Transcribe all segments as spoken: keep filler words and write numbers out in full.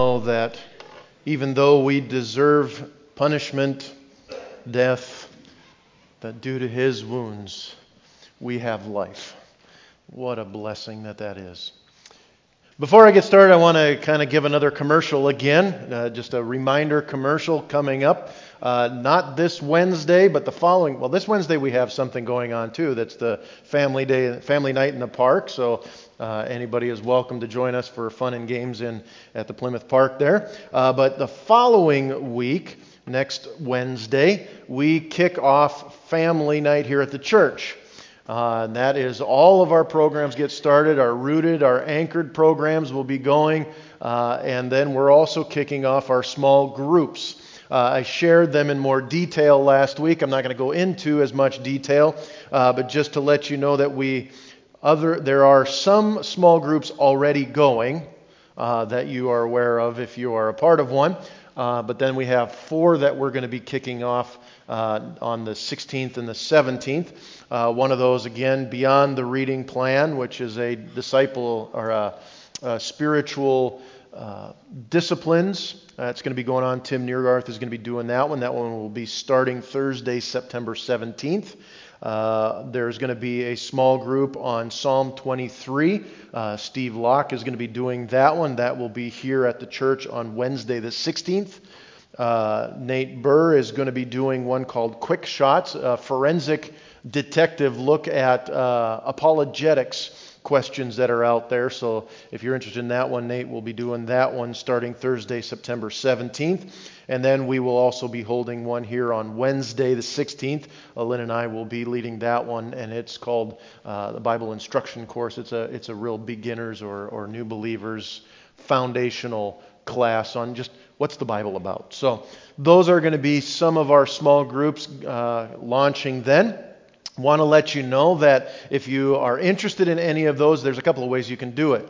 know that even though we deserve punishment, death, that due to His wounds we have life. What a blessing that that is. Before I get started, I want to kind of give another commercial again, uh, just a reminder commercial coming up. Uh, not this Wednesday, but the following. Well, this Wednesday we have something going on too. That's the family day, family night in the park. So uh, anybody is welcome to join us for fun and games in at the Plymouth Park there. Uh, but the following week, next Wednesday, we kick off family night here at the church. Uh, and that is all of our programs get started. Our rooted, our anchored programs will be going. Uh, and then we're also kicking off our small groups. Uh, I shared them in more detail last week. I'm not going to go into as much detail, uh, but just to let you know that we other there are some small groups already going uh, that you are aware of if you are a part of one. Uh, but then we have four that we're going to be kicking off uh, on the sixteenth and the seventeenth. Uh, one of those, again, Beyond the Reading Plan, which is a disciple or a, a spiritual uh, disciplines. Uh, it's going to be going on. Tim Neergarth is going to be doing that one. That one will be starting Thursday, September seventeenth. Uh, there's going to be a small group on Psalm twenty-three. Uh, Steve Locke is going to be doing that one. That will be here at the church on Wednesday the sixteenth. Uh, Nate Burr is going to be doing one called Quick Shots, a forensic detective look at uh, apologetics questions that are out there. So if you're interested in that one, Nate will be doing that one starting Thursday, September seventeenth. And then we will also be holding one here on Wednesday the sixteenth. Uh, Lynn and I will be leading that one, and it's called uh, the Bible Instruction Course. It's a it's a real beginners or, or new believers foundational class on just what's the Bible about. So those are going to be some of our small groups uh, launching then. Want to let you know that if you are interested in any of those, there's a couple of ways you can do it.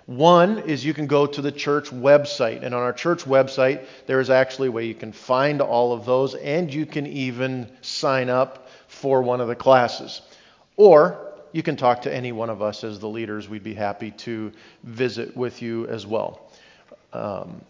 One is you can go to the church website, and on our church website, there is actually a way you can find all of those, and you can even sign up for one of the classes. Or you can talk to any one of us as the leaders. We'd be happy to visit with you as well. Um,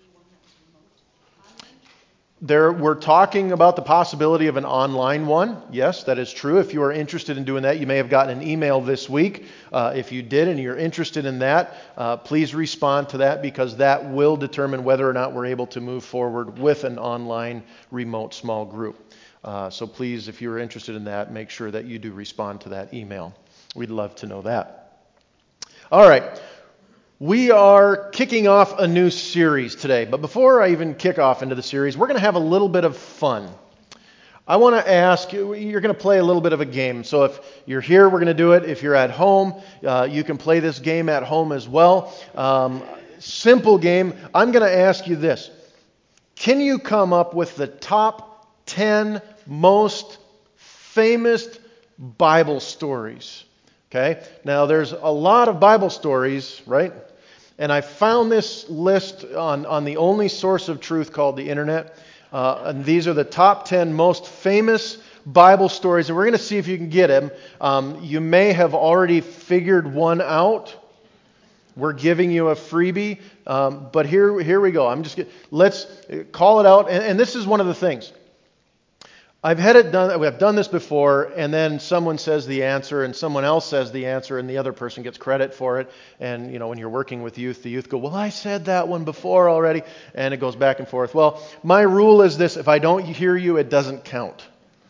There, we're talking about the possibility of an online one. Yes, that is true. If you are interested in doing that, you may have gotten an email this week. Uh, if you did and you're interested in that, uh, please respond to that, because that will determine whether or not we're able to move forward with an online remote small group. Uh, so please, if you're interested in that, make sure that you do respond to that email. We'd love to know that. All right. We are kicking off a new series today, but before I even kick off into the series, we're going to have a little bit of fun. I want to ask you, you're going to play a little bit of a game. So if you're here, we're going to do it. If you're at home, uh, you can play this game at home as well. Um, simple game. I'm going to ask you this. Can you come up with the top ten most famous Bible stories? Okay. Now, there's a lot of Bible stories, right? And I found this list on, on the only source of truth called the internet. Uh, and these are the top ten most famous Bible stories. And we're going to see if you can get them. Um, you may have already figured one out. We're giving you a freebie. Um, but here, here we go. I'm just gonna, let's call it out. And, and this is one of the things. I've had it done. I've done this before, and then someone says the answer, and someone else says the answer, and the other person gets credit for it. And you know, when you're working with youth, the youth go, "Well, I said that one before already," and it goes back and forth. Well, my rule is this: if I don't hear you, it doesn't count.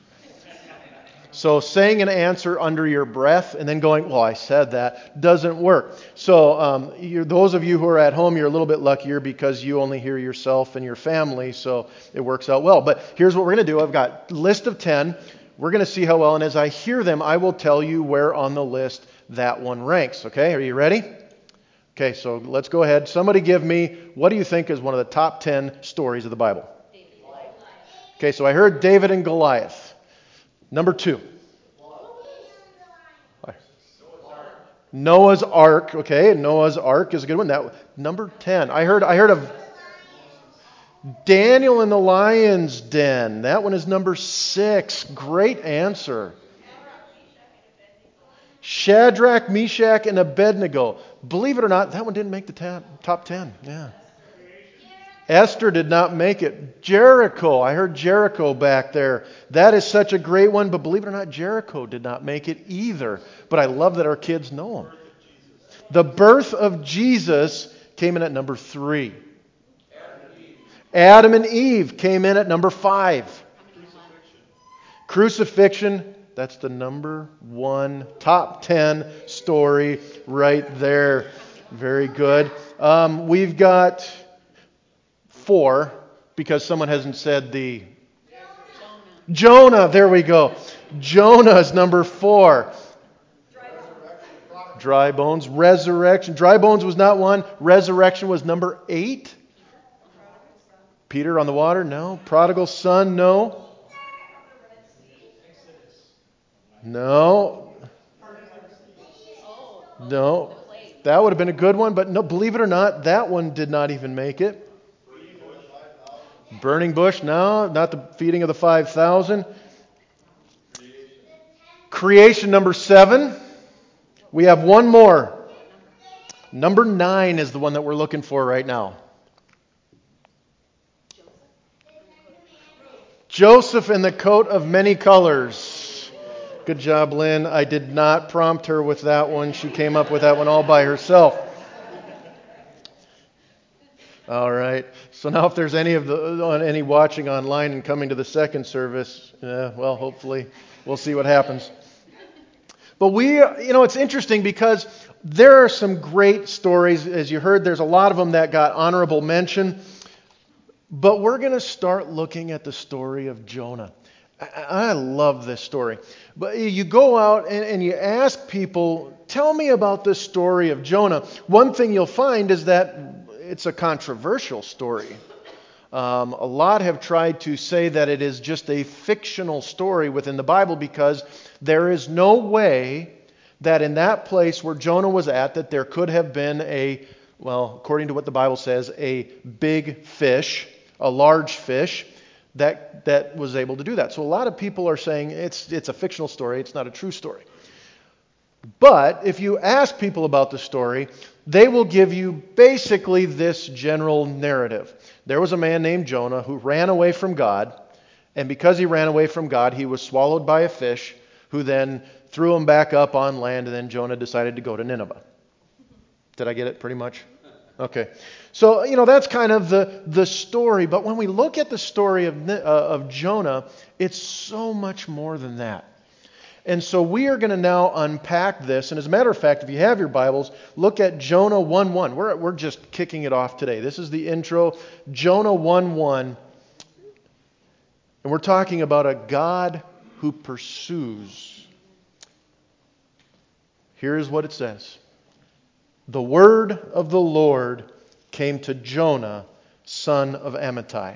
So saying an answer under your breath and then going, "Well, I said that," doesn't work. So um, you're, those of you who are at home, you're a little bit luckier because you only hear yourself and your family, so it works out well. But here's what we're going to do. I've got a list of ten. We're going to see how well, and as I hear them, I will tell you where on the list that one ranks. Okay, are you ready? Okay, so let's go ahead. Somebody give me, what do you think is one of the top ten stories of the Bible? Okay, so I heard David and Goliath. Number two. Noah's Ark. Okay, Noah's Ark is a good one. That number ten. I heard I heard of Daniel in the lion's den. That one is number six. Great answer. Shadrach, Meshach, and Abednego. Believe it or not, that one didn't make the top, top ten. Yeah. Esther did not make it. Jericho. I heard Jericho back there. That is such a great one, but believe it or not, Jericho did not make it either. But I love that our kids know them. The birth of Jesus came in at number three. Adam and Eve came in at number five. Crucifixion, that's the number one, top ten story right there. Very good. Um, we've got four, because someone hasn't said the... Jonah. Jonah, there we go. Jonah is number four. Dry bones. Resurrection. Dry bones was not one. Resurrection was number eight. Peter on the water? No. Prodigal son? No. No. No. That would have been a good one, but no, believe it or not, that one did not even make it. Burning bush? No, not the feeding of the five thousand. Creation number seven. We have one more. Number nine is the one that we're looking for right now. Joseph in the coat of many colors. Good job, Lynn. I did not prompt her with that one. She came up with that one all by herself. All right. So now if there's any of the any watching online and coming to the second service, uh, well, hopefully we'll see what happens. But we, you know, it's interesting because there are some great stories. As you heard, there's a lot of them that got honorable mention. But we're going to start looking at the story of Jonah. I love this story. But you go out and, and you ask people, tell me about this story of Jonah. One thing you'll find is that it's a controversial story. Um, a lot have tried to say that it is just a fictional story within the Bible because there is no way that in that place where Jonah was at that there could have been a, well, according to what the Bible says, a big fish, a large fish, that that was able to do that. So a lot of people are saying it's it's a fictional story, it's not a true story. But if you ask people about the story, they will give you basically this general narrative. There was a man named Jonah who ran away from God, and because he ran away from God, he was swallowed by a fish who then threw him back up on land, and then Jonah decided to go to Nineveh. Did I get it pretty much? Okay. So, you know, that's kind of the, the story. But when we look at the story of, uh, of Jonah, it's so much more than that. And so we are going to now unpack this. And as a matter of fact, if you have your Bibles, look at Jonah one one. We're, we're just kicking it off today. This is the intro. Jonah one one. And we're talking about a God who pursues. Here's what it says. The word of the Lord came to Jonah, son of Amittai.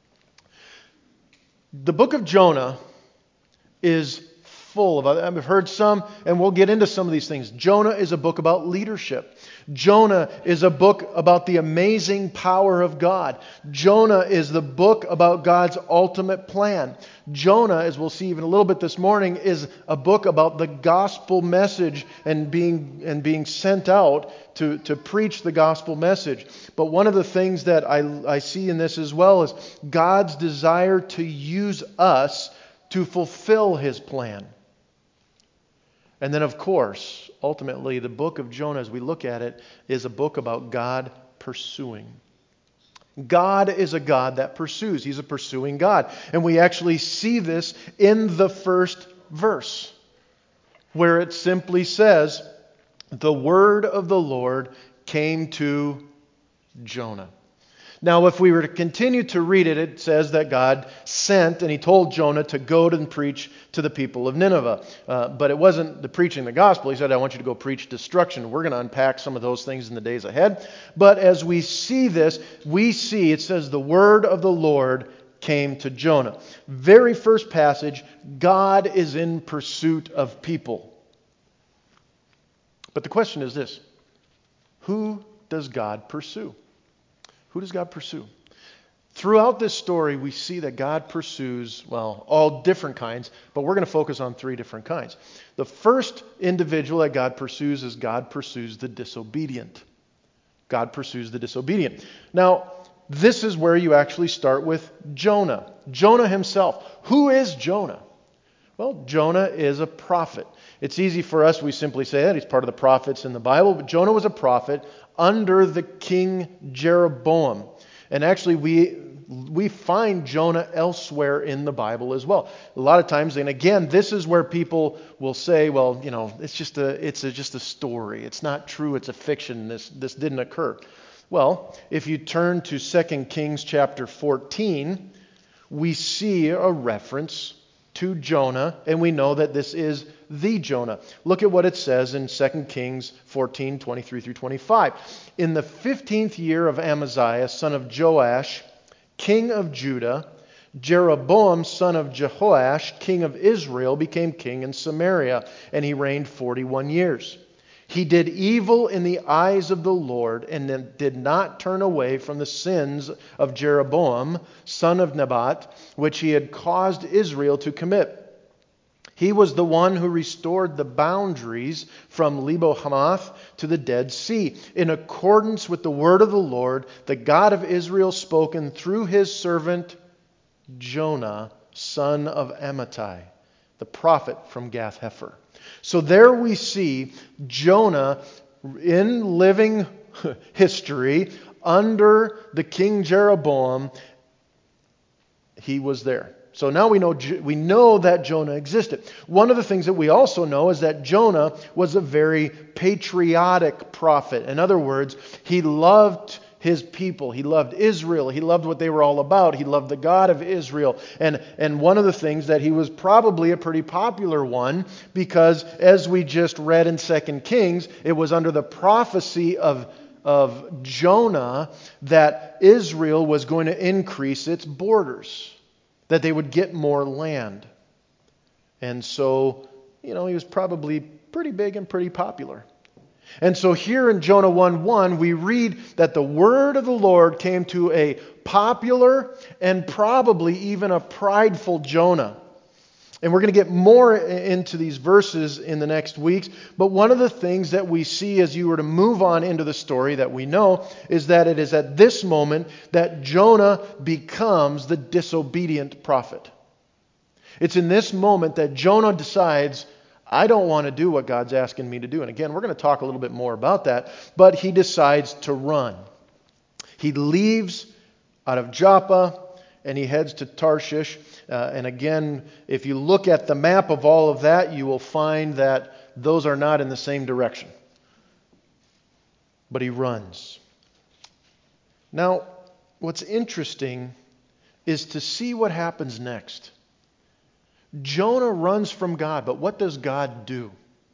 The book of Jonah is full of, I've heard some, and we'll get into some of these things. Jonah is a book about leadership. Jonah is a book about the amazing power of God. Jonah is the book about God's ultimate plan. Jonah, as we'll see even a little bit this morning, is a book about the gospel message and being and being sent out to, to preach the gospel message. But one of the things that I, I see in this as well is God's desire to use us to fulfill His plan. And then, of course, ultimately, the book of Jonah, as we look at it, is a book about God pursuing. God is a God that pursues. He's a pursuing God. And we actually see this in the first verse, where it simply says, the word of the Lord came to Jonah. Now, if we were to continue to read it, it says that God sent and He told Jonah to go and preach to the people of Nineveh. Uh, but it wasn't the preaching the gospel. He said, I want you to go preach destruction. We're going to unpack some of those things in the days ahead. But as we see this, we see it says the word of the Lord came to Jonah. Very first passage, God is in pursuit of people. But the question is this: who does God pursue? Who does God pursue? Throughout this story, we see that God pursues, well, all different kinds, but we're going to focus on three different kinds. The first individual that God pursues is God pursues the disobedient. God pursues the disobedient. Now, this is where you actually start with Jonah. Jonah himself. Who is Jonah? Well, Jonah is a prophet. It's easy for us, we simply say that he's part of the prophets in the Bible, but Jonah was a prophet under the king Jeroboam. And actually we we find Jonah elsewhere in the Bible as well. A lot of times, and again, this is where people will say, well, you know, it's just a it's a, just a story. It's not true, it's a fiction. This this didn't occur. Well, if you turn to Second Kings chapter fourteen, we see a reference to Jonah, and we know that this is the Jonah. Look at what it says in Second Kings fourteen, twenty-three through twenty-five. In the fifteenth year of Amaziah, son of Joash, king of Judah, Jeroboam, son of Jehoash, king of Israel, became king in Samaria, and he reigned forty-one years. He did evil in the eyes of the Lord, and then did not turn away from the sins of Jeroboam, son of Nebat, which he had caused Israel to commit. He was the one who restored the boundaries from Lebo-Hamath to the Dead Sea, in accordance with the word of the Lord, the God of Israel, spoken through his servant Jonah, son of Amittai, the prophet from Gath-Hepher. So there we see Jonah in living history under the king Jeroboam. He was there. So now we know we know that Jonah existed. One of the things that we also know is that Jonah was a very patriotic prophet. In other words, he loved his people. He loved Israel. He loved what they were all about. He loved the God of Israel. And, and one of the things that he was probably a pretty popular one, because as we just read in Second Kings, it was under the prophecy of, of Jonah that Israel was going to increase its borders, that they would get more land. And so, you know, he was probably pretty big and pretty popular. And so here in Jonah one one, we read that the word of the Lord came to a popular and probably even a prideful Jonah. And we're going to get more into these verses in the next weeks. But one of the things that we see as you were to move on into the story that we know is that it is at this moment that Jonah becomes the disobedient prophet. It's in this moment that Jonah decides, I don't want to do what God's asking me to do. And again, we're going to talk a little bit more about that. But he decides to run. He leaves out of Joppa and he heads to Tarshish. Uh, and again, if you look at the map of all of that, you will find that those are not in the same direction. But he runs. Now, what's interesting is to see what happens next. Jonah runs from God, but what does God do?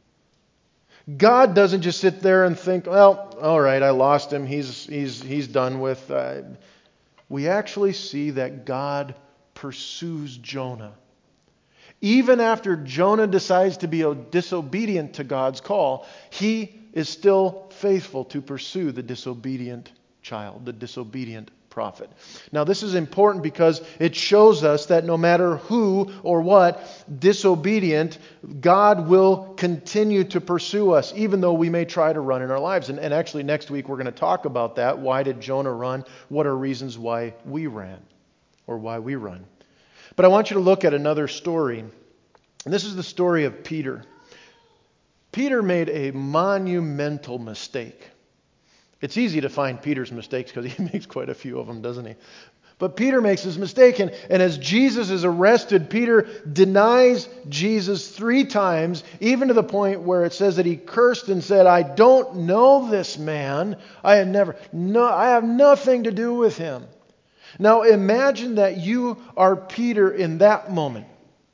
God doesn't just sit there and think, well, all right, I lost him. He's he's he's done with. Uh, we actually see that God pursues Jonah. Even after Jonah decides to be disobedient to God's call, he is still faithful to pursue the disobedient child, the disobedient prophet. Now, this is important because it shows us that no matter who or what disobedient, God will continue to pursue us, even though we may try to run in our lives. And, and actually, next week we're going to talk about that. Why did Jonah run? What are reasons why we ran or why we run? But I want you to look at another story. And this is the story of Peter. Peter made a monumental mistake. It's easy to find Peter's mistakes because he makes quite a few of them, doesn't he? But Peter makes his mistake, and, and as Jesus is arrested, Peter denies Jesus three times, even to the point where it says that he cursed and said, I don't know this man. I have never, no, I have nothing to do with him. Now imagine that you are Peter in that moment.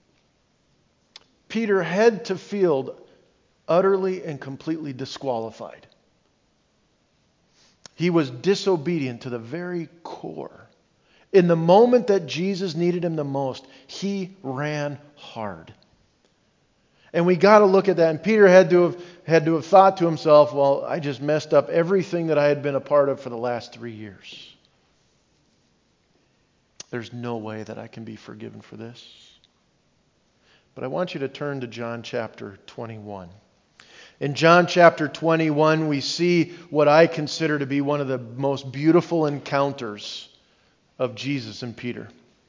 Peter head to field, utterly and completely disqualified. He was disobedient to the very core. In the moment that Jesus needed him the most, he ran hard. And we got to look at that. And Peter had to have had to have thought to himself, well, I just messed up everything that I had been a part of for the last three years. There's no way that I can be forgiven for this. But I want you to turn to John chapter twenty-one. In John chapter twenty-one, we see what I consider to be one of the most beautiful encounters of Jesus and Peter.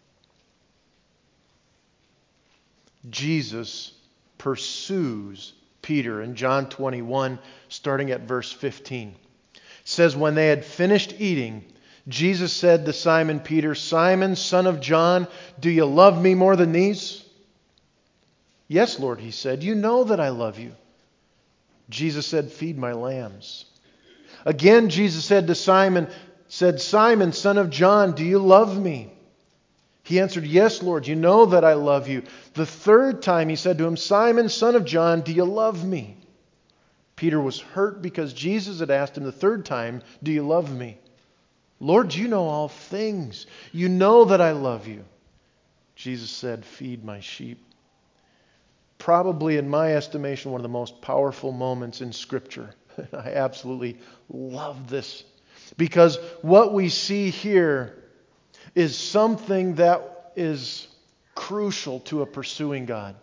Jesus pursues Peter in John twenty-one, starting at verse fifteen. It says, when they had finished eating, Jesus said to Simon Peter, Simon, son of John, do you love me more than these? Yes, Lord, he said, you know that I love you. Jesus said, feed my lambs. Again, Jesus said to Simon, said, Simon, son of John, do you love me? He answered, yes, Lord, you know that I love you. The third time he said to him, Simon, son of John, do you love me? Peter was hurt because Jesus had asked him the third time, do you love me? Lord, you know all things. You know that I love you. Jesus said, feed my sheep. Probably, in my estimation, one of the most powerful moments in Scripture. I absolutely love this. Because what we see here is something that is crucial to a pursuing God.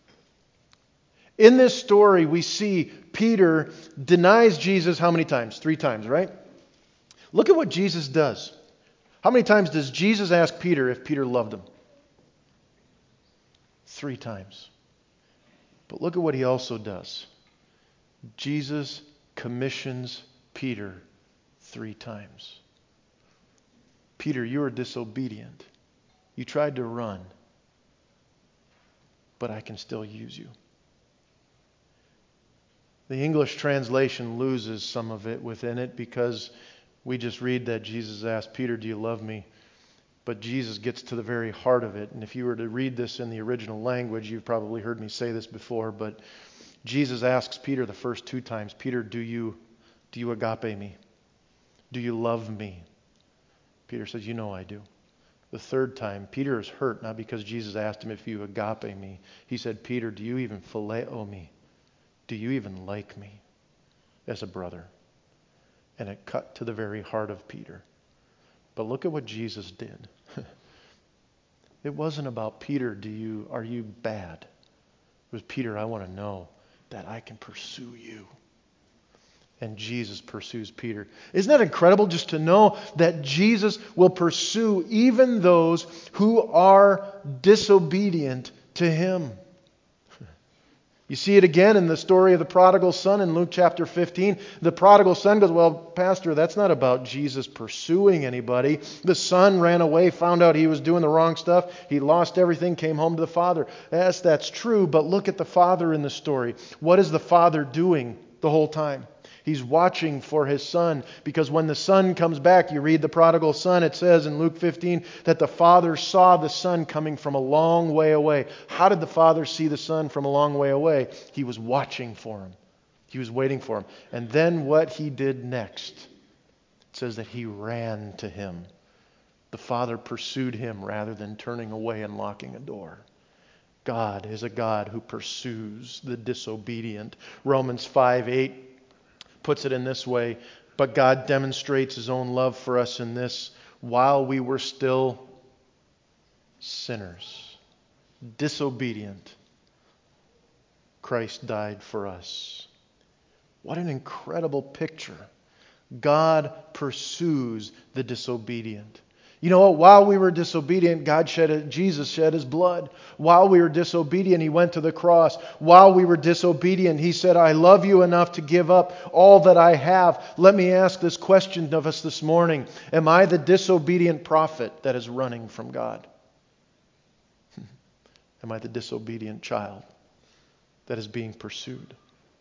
In this story, we see Peter denies Jesus how many times? Three times, right? Look at what Jesus does. How many times does Jesus ask Peter if Peter loved him? Three times. But look at what he also does. Jesus commissions Peter three times. Peter, you were disobedient. You tried to run, but I can still use you. The English translation loses some of it within it because we just read that Jesus asked Peter, do you love me? But Jesus gets to the very heart of it. And if you were to read this in the original language, you've probably heard me say this before, but Jesus asks Peter the first two times, Peter, do you, do you agape me? Do you love me? Peter says, you know I do. The third time, Peter is hurt, not because Jesus asked him if you agape me. He said, Peter, do you even phileo me? Do you even like me as a brother? And it cut to the very heart of Peter. But look at what Jesus did. It wasn't about Peter, do you are you bad? It was Peter, I want to know that I can pursue you. And Jesus pursues Peter. Isn't that incredible just to know that Jesus will pursue even those who are disobedient to Him? You see it again in the story of the prodigal son in Luke chapter fifteen. The prodigal son goes, well, Pastor, that's not about Jesus pursuing anybody. The son ran away, found out he was doing the wrong stuff. He lost everything, came home to the father. Yes, that's true, but look at the father in the story. What is the father doing the whole time? He's watching for his son, because when the son comes back, you read the prodigal son, it says in Luke fifteen that the father saw the son coming from a long way away. How did the father see the son from a long way away? He was watching for him. He was waiting for him. And then what he did next, it says that he ran to him. The father pursued him rather than turning away and locking a door. God is a God who pursues the disobedient. Romans five eight puts it in this way, but God demonstrates His own love for us in this: while we were still sinners, disobedient, Christ died for us. What an incredible picture. God pursues the disobedient. You know what? While we were disobedient, God shed, Jesus shed His blood. While we were disobedient, He went to the cross. While we were disobedient, He said, I love you enough to give up all that I have. Let me ask this question of us this morning. Am I the disobedient prophet that is running from God? Am I the disobedient child that is being pursued?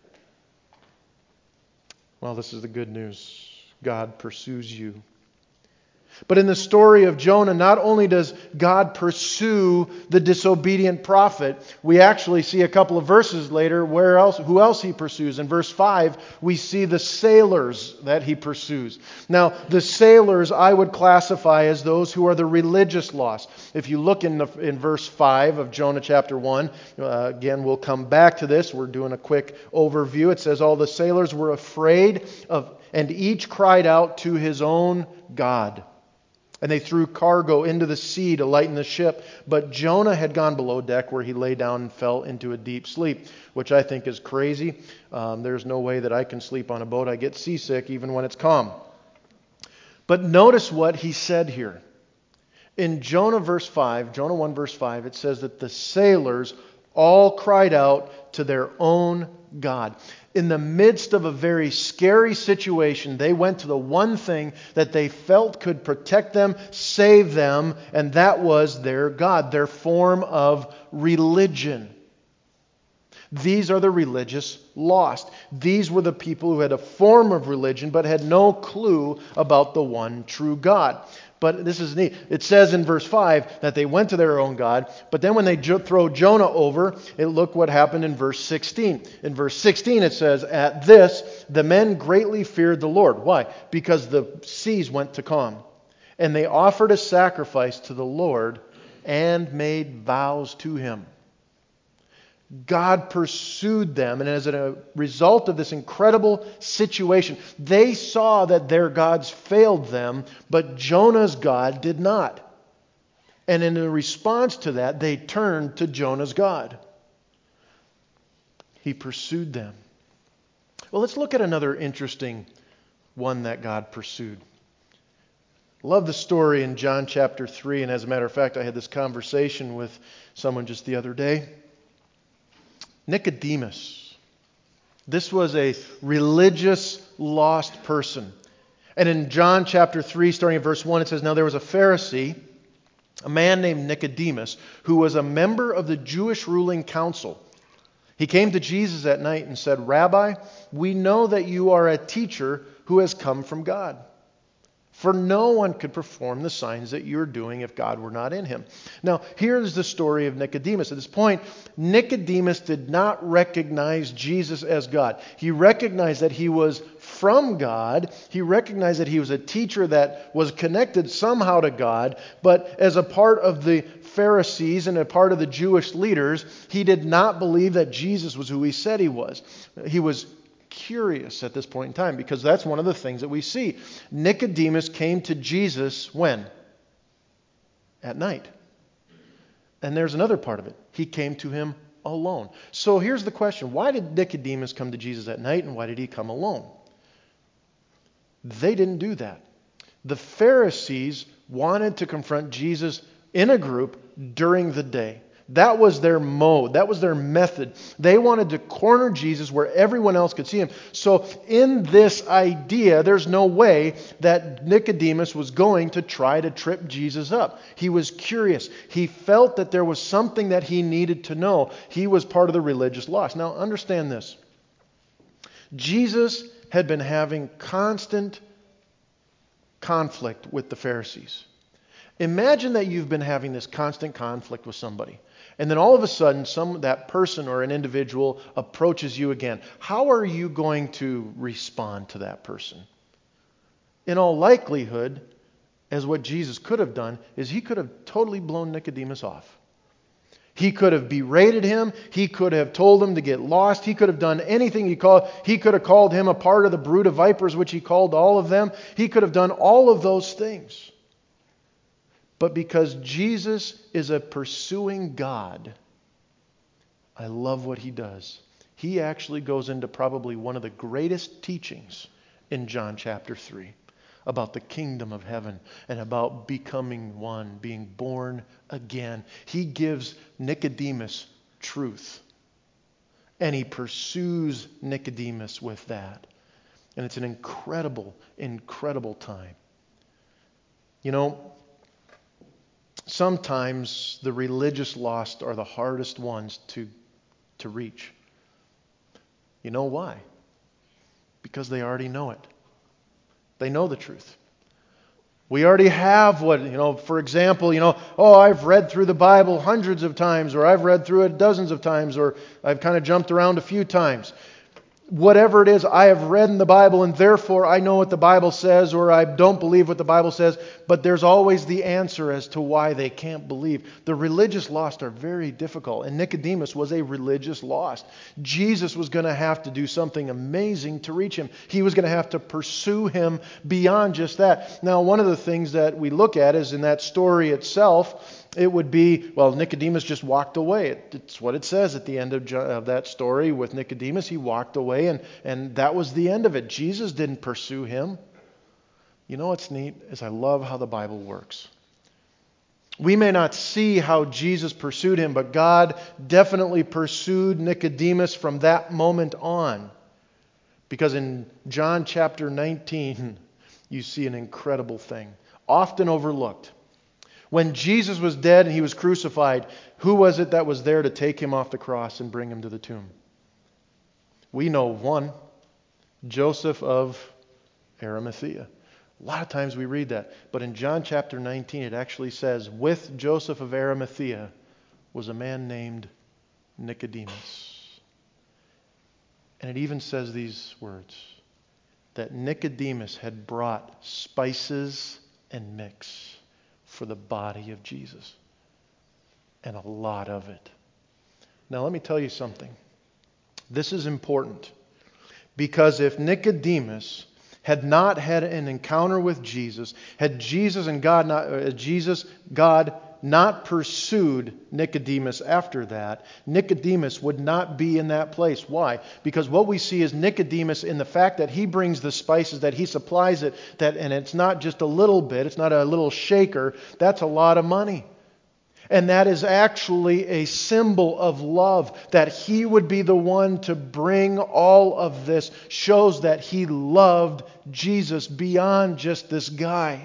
Well, this is the good news. God pursues you. But in the story of Jonah, not only does God pursue the disobedient prophet, we actually see a couple of verses later where else, who else He pursues. In verse five, we see the sailors that He pursues. Now, the sailors I would classify as those who are the religious lost. If you look in, the, in verse five of Jonah chapter one, uh, again, we'll come back to this. We're doing a quick overview. It says, all the sailors were afraid of, and each cried out to his own God. And they threw cargo into the sea to lighten the ship. But Jonah had gone below deck, where he lay down and fell into a deep sleep, which I think is crazy. Um, there's no way that I can sleep on a boat. I get seasick even when it's calm. But notice what he said here. In Jonah verse five, Jonah one verse five, it says that the sailors all cried out to their own God. In the midst of a very scary situation, they went to the one thing that they felt could protect them, save them, and that was their God, their form of religion. These are the religious lost. These were the people who had a form of religion but had no clue about the one true God. But this is neat. It says in verse five that they went to their own God, but then when they jo- throw Jonah over, it look what happened in verse sixteen. In verse sixteen it says, "At this the men greatly feared the Lord." Why? Because the seas went to calm. "And they offered a sacrifice to the Lord and made vows to Him." God pursued them, and as a result of this incredible situation, they saw that their gods failed them, but Jonah's God did not. And in response to that, they turned to Jonah's God. He pursued them. Well, let's look at another interesting one that God pursued. Love the story in John chapter three, and as a matter of fact, I had this conversation with someone just the other day. Nicodemus. This was a religious lost person. And in John chapter three, starting at verse one, it says, "Now there was a Pharisee, a man named Nicodemus, who was a member of the Jewish ruling council. He came to Jesus at night and said, 'Rabbi, we know that you are a teacher who has come from God. For no one could perform the signs that you're doing if God were not in him.'" Now, here's the story of Nicodemus. At this point, Nicodemus did not recognize Jesus as God. He recognized that he was from God. He recognized that he was a teacher that was connected somehow to God. But as a part of the Pharisees and a part of the Jewish leaders, he did not believe that Jesus was who he said he was. He was curious at this point in time, because that's one of the things that we see. Nicodemus came to Jesus when? At night. And there's another part of it. He came to him alone. So here's the question. Why did Nicodemus come to Jesus at night, and why did he come alone? They didn't do that. The Pharisees wanted to confront Jesus in a group during the day. That was their mode. That was their method. They wanted to corner Jesus where everyone else could see him. So in this idea, there's no way that Nicodemus was going to try to trip Jesus up. He was curious. He felt that there was something that he needed to know. He was part of the religious lost. Now understand this. Jesus had been having constant conflict with the Pharisees. Imagine that you've been having this constant conflict with somebody, and then all of a sudden some that person or an individual approaches you again. How are you going to respond to that person? In all likelihood, as what Jesus could have done, is he could have totally blown Nicodemus off. He could have berated him. He could have told him to get lost. He could have done anything he called. He could have called him a part of the brood of vipers, which he called all of them. He could have done all of those things. But because Jesus is a pursuing God, I love what he does. He actually goes into probably one of the greatest teachings in John chapter three about the kingdom of heaven and about becoming one, being born again. He gives Nicodemus truth, and he pursues Nicodemus with that. And it's an incredible, incredible time. You know, sometimes the religious lost are the hardest ones to, to reach. You know why? Because they already know it. They know the truth. We already have what, you know, for example, you know, oh, I've read through the Bible hundreds of times, or I've read through it dozens of times, or I've kind of jumped around a few times. Whatever it is, I have read in the Bible, and therefore I know what the Bible says, or I don't believe what the Bible says, but there's always the answer as to why they can't believe. The religious lost are very difficult, and Nicodemus was a religious lost. Jesus was going to have to do something amazing to reach him. He was going to have to pursue him beyond just that. Now, one of the things that we look at is in that story itself, it would be, well, Nicodemus just walked away. It's what it says at the end of, of that story with Nicodemus. He walked away, and, and that was the end of it. Jesus didn't pursue him. You know what's neat is I love how the Bible works. We may not see how Jesus pursued him, but God definitely pursued Nicodemus from that moment on. Because in John chapter nineteen, you see an incredible thing, often overlooked. When Jesus was dead and he was crucified, who was it that was there to take him off the cross and bring him to the tomb? We know one, Joseph of Arimathea. A lot of times we read that. But in John chapter nineteen, it actually says, with Joseph of Arimathea was a man named Nicodemus. And it even says these words, that Nicodemus had brought spices and mix for the body of Jesus. And a lot of it. Now let me tell you something. This is important. Because if Nicodemus had not had an encounter with Jesus, had Jesus and God not uh, Jesus God not pursued Nicodemus after that, Nicodemus would not be in that place. Why? Because what we see is Nicodemus in the fact that he brings the spices, that he supplies it, that and it's not just a little bit, it's not a little shaker, that's a lot of money. And that is actually a symbol of love. That he would be the one to bring all of this shows that he loved Jesus beyond just this guy.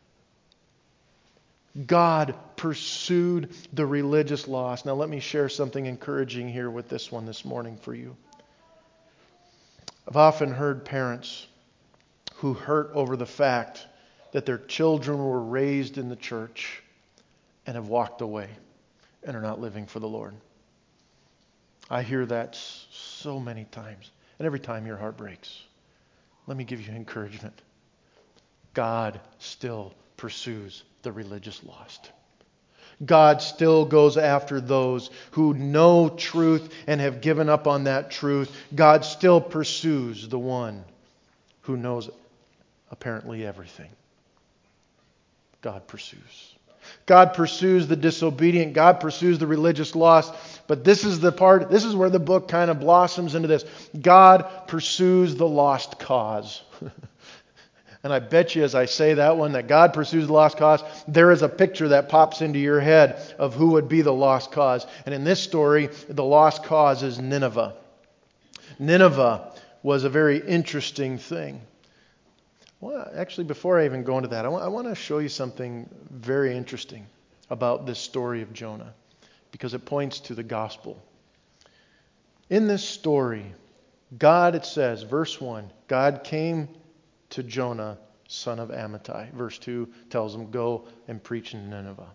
God pursued the religious lost. Now let me share something encouraging here with this one this morning for you. I've often heard parents who hurt over the fact that their children were raised in the church and have walked away and are not living for the Lord. I hear that so many times. And every time your heart breaks. Let me give you encouragement. God still pursues the religious lost. God still goes after those who know truth and have given up on that truth. God still pursues the one who knows apparently everything. God pursues. God pursues the disobedient. God pursues the religious lost. But this is the part, this is where the book kind of blossoms into this. God pursues the lost cause. And I bet you as I say that one, that God pursues the lost cause, there is a picture that pops into your head of who would be the lost cause. And in this story, the lost cause is Nineveh. Nineveh was a very interesting thing. Well, actually, before I even go into that, I want, I want to show you something very interesting about this story of Jonah, because it points to the gospel. In this story, God, it says, verse one, God came to Jonah, son of Amittai. Verse two tells him, go and preach in Nineveh.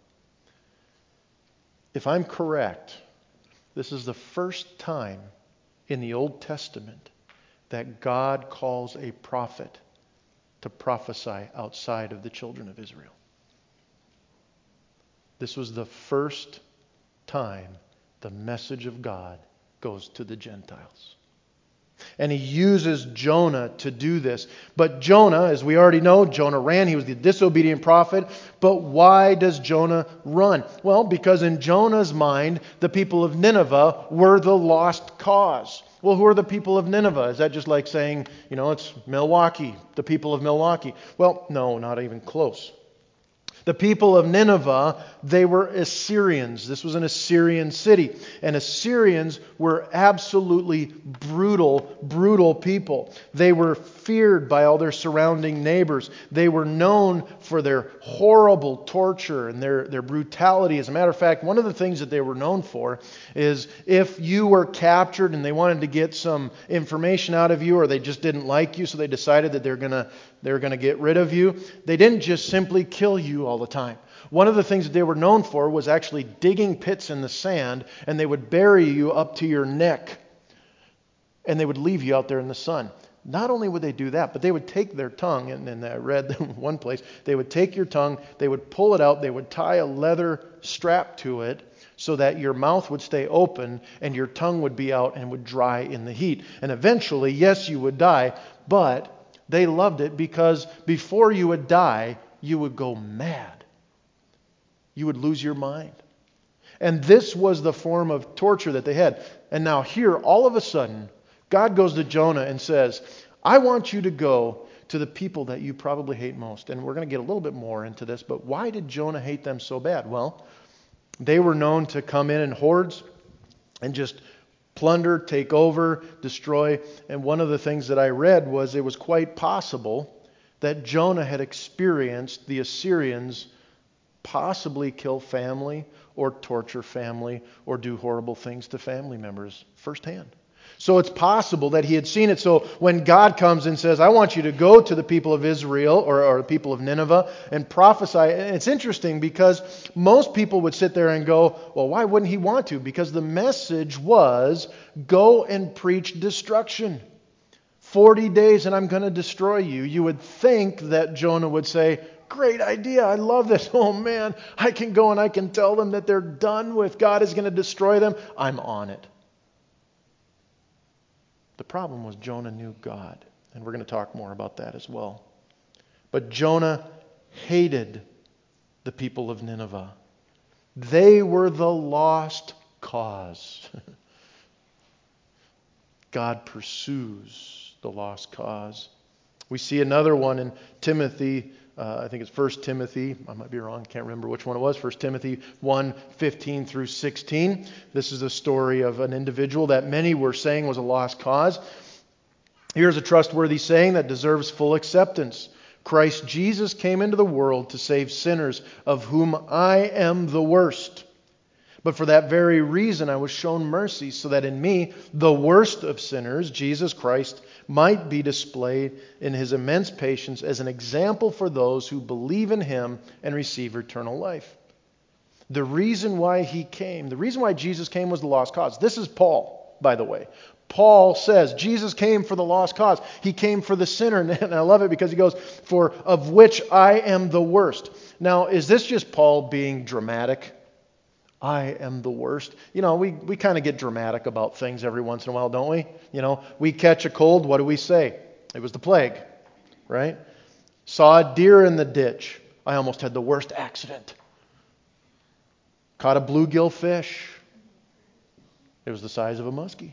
If I'm correct, this is the first time in the Old Testament that God calls a prophet to prophesy outside of the children of Israel. This was the first time the message of God goes to the Gentiles. And he uses Jonah to do this. But Jonah, as we already know, Jonah ran. He was the disobedient prophet. But why does Jonah run? Well, because in Jonah's mind, the people of Nineveh were the lost cause. Well, who are the people of Nineveh? Is that just like saying, you know, it's Milwaukee, the people of Milwaukee? Well, no, not even close. The people of Nineveh, they were Assyrians. This was an Assyrian city. And Assyrians were absolutely brutal, brutal people. They were feared by all their surrounding neighbors. They were known for their horrible torture and their, their brutality. As a matter of fact, one of the things that they were known for is if you were captured and they wanted to get some information out of you, or they just didn't like you, so they decided that they're going to they're going to get rid of you, they didn't just simply kill you all the time. One of the things that they were known for was actually digging pits in the sand, and they would bury you up to your neck, and they would leave you out there in the sun. Not only would they do that, but they would take their tongue, and, and I read one place, they would take your tongue, they would pull it out, they would tie a leather strap to it so that your mouth would stay open and your tongue would be out and would dry in the heat. And eventually, yes, you would die, but they loved it because before you would die, you would go mad. You would lose your mind. And this was the form of torture that they had. And now here, all of a sudden, God goes to Jonah and says, I want you to go to the people that you probably hate most. And we're going to get a little bit more into this, but why did Jonah hate them so bad? Well, they were known to come in in hordes and just plunder, take over, destroy. And one of the things that I read was it was quite possible that Jonah had experienced the Assyrians possibly kill family or torture family or do horrible things to family members firsthand. So it's possible that he had seen it. So when God comes and says, I want you to go to the people of Israel or, or the people of Nineveh and prophesy, and it's interesting because most people would sit there and go, well, why wouldn't he want to? Because the message was, go and preach destruction. forty days and I'm going to destroy you. You would think that Jonah would say, great idea. I love this. Oh man, I can go and I can tell them that they're done with. God is going to destroy them. I'm on it. The problem was Jonah knew God. And we're going to talk more about that as well. But Jonah hated the people of Nineveh. They were the lost cause. God pursues the lost cause. We see another one in Timothy. Uh, I think it's First Timothy. I might be wrong. Can't remember which one it was. First Timothy one, fifteen through sixteen. This is a story of an individual that many were saying was a lost cause. Here's a trustworthy saying that deserves full acceptance. Christ Jesus came into the world to save sinners, of whom I am the worst. But for that very reason I was shown mercy, so that in me, the worst of sinners, Jesus Christ, might be displayed in his immense patience as an example for those who believe in him and receive eternal life. The reason why he came, the reason why Jesus came was the lost cause. This is Paul, by the way. Paul says Jesus came for the lost cause. He came for the sinner. And I love it because he goes, for of which I am the worst. Now, is this just Paul being dramatic? I am the worst. You know, we, we kind of get dramatic about things every once in a while, don't we? You know, we catch a cold, what do we say? It was the plague, right? Saw a deer in the ditch. I almost had the worst accident. Caught a bluegill fish. It was the size of a muskie.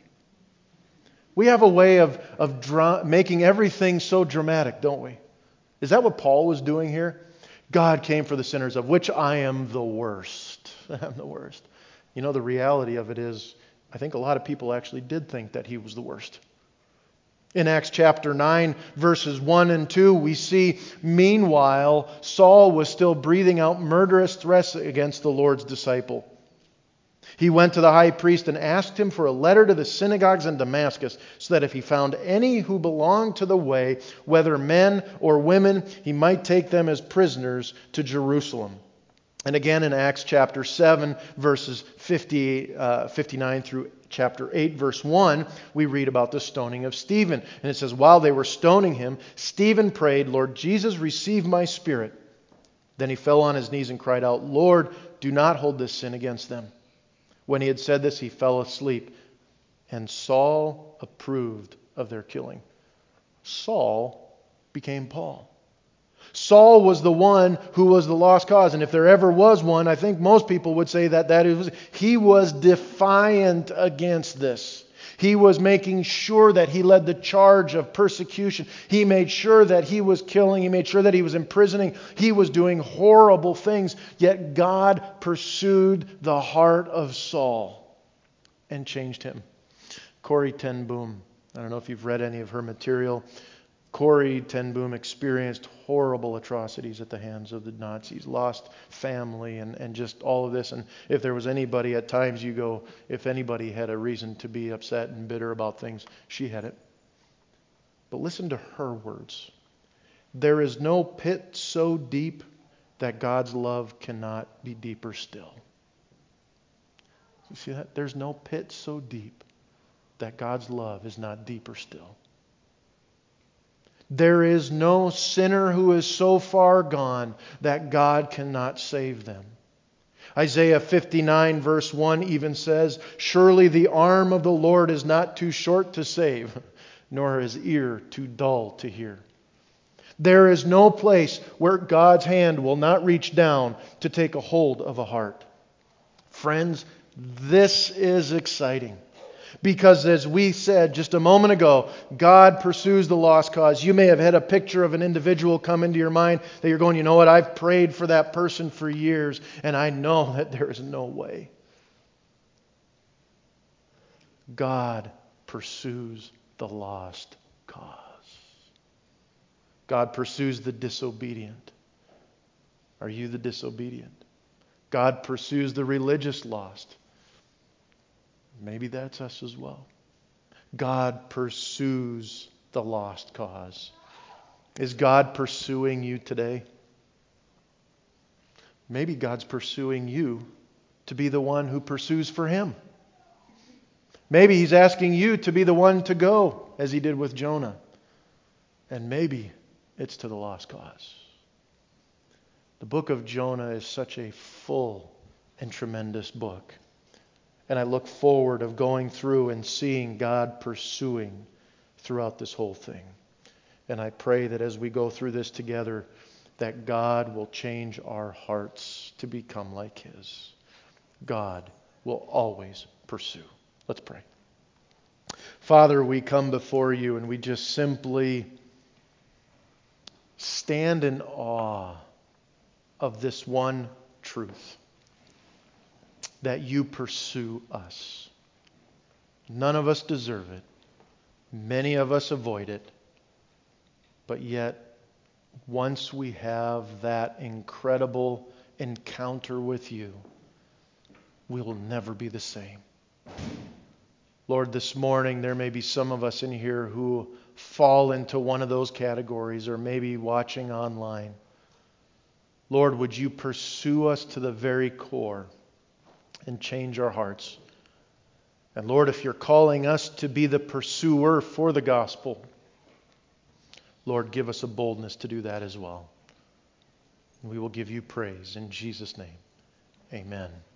We have a way of, of dra- making everything so dramatic, don't we? Is that what Paul was doing here? God came for the sinners, of which I am the worst. I'm the worst. You know, the reality of it is, I think a lot of people actually did think that he was the worst. In Acts chapter nine, verses one and two, we see, meanwhile, Saul was still breathing out murderous threats against the Lord's disciple. He went to the high priest and asked him for a letter to the synagogues in Damascus, so that if he found any who belonged to the way, whether men or women, he might take them as prisoners to Jerusalem. And again in Acts chapter seven, verses fifty, uh, fifty-nine through chapter eight, verse one, we read about the stoning of Stephen. And it says, while they were stoning him, Stephen prayed, Lord Jesus, receive my spirit. Then he fell on his knees and cried out, Lord, do not hold this sin against them. When he had said this, he fell asleep. And Saul approved of their killing. Saul became Paul. Saul was the one who was the lost cause. And if there ever was one, I think most people would say that that is, he was defiant against this. He was making sure that he led the charge of persecution. He made sure that he was killing. He made sure that he was imprisoning. He was doing horrible things. Yet God pursued the heart of Saul and changed him. Corrie ten Boom. I don't know if you've read any of her material. Corrie ten Boom experienced horrible atrocities at the hands of the Nazis, lost family and, and just all of this. And if there was anybody at times you go, if anybody had a reason to be upset and bitter about things, she had it. But listen to her words. There is no pit so deep that God's love cannot be deeper still. You see that? There's no pit so deep that God's love is not deeper still. There is no sinner who is so far gone that God cannot save them. Isaiah fifty-nine verse one even says, surely the arm of the Lord is not too short to save, nor his ear too dull to hear. There is no place where God's hand will not reach down to take a hold of a heart. Friends, this is exciting. Because as we said just a moment ago, God pursues the lost cause. You may have had a picture of an individual come into your mind that you're going, you know what, I've prayed for that person for years, and I know that there is no way. God pursues the lost cause. God pursues the disobedient. Are you the disobedient? God pursues the religious lost. Maybe that's us as well. God pursues the lost cause. Is God pursuing you today? Maybe God's pursuing you to be the one who pursues for Him. Maybe He's asking you to be the one to go, as He did with Jonah. And maybe it's to the lost cause. The book of Jonah is such a full and tremendous book. And I look forward of going through and seeing God pursuing throughout this whole thing. And I pray that as we go through this together, that God will change our hearts to become like His. God will always pursue. Let's pray. Father, we come before You and we just simply stand in awe of this one truth. That You pursue us. None of us deserve it. Many of us avoid it. But yet, once we have that incredible encounter with You, we will never be the same. Lord, this morning there may be some of us in here who fall into one of those categories, or maybe watching online. Lord, would You pursue us to the very core and change our hearts. And Lord, if You're calling us to be the pursuer for the gospel, Lord, give us a boldness to do that as well. We will give You praise in Jesus' name. Amen.